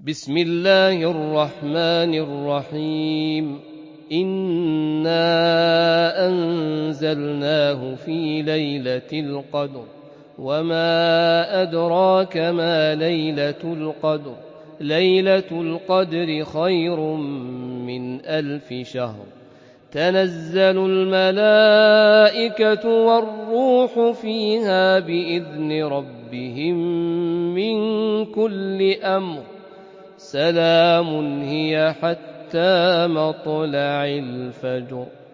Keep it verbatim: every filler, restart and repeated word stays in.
بسم الله الرحمن الرحيم إنا أنزلناه في ليلة القدر وما أدراك ما ليلة القدر ليلة القدر خير من ألف شهر تنزل الملائكة والروح فيها بإذن ربهم من كل أمر سلام هي حتى مطلع الفجر.